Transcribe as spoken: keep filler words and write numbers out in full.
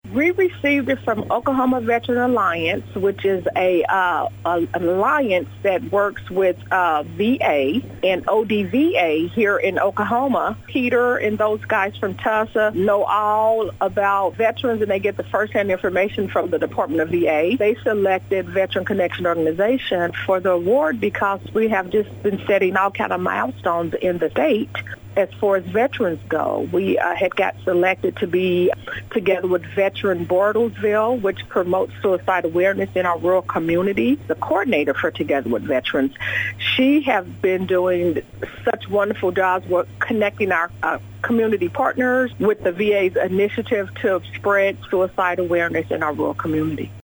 We received it from Oklahoma Veteran Alliance, which is a, uh, a an alliance that works with uh, V A and O D V A here in Oklahoma. Peter and those guys from Tulsa know all about veterans, and they get the first-hand information from the Department of V A. They selected Veteran Connection Organization for the award because we have just been setting all kind of milestones in the state as far as veterans go. We uh, had got selected to be together with Veteran Bartlesville, which promotes suicide awareness in our rural community, the coordinator for Together with Veterans. She has been doing such wonderful jobs with connecting our uh, community partners with the V A's initiative to spread suicide awareness in our rural community.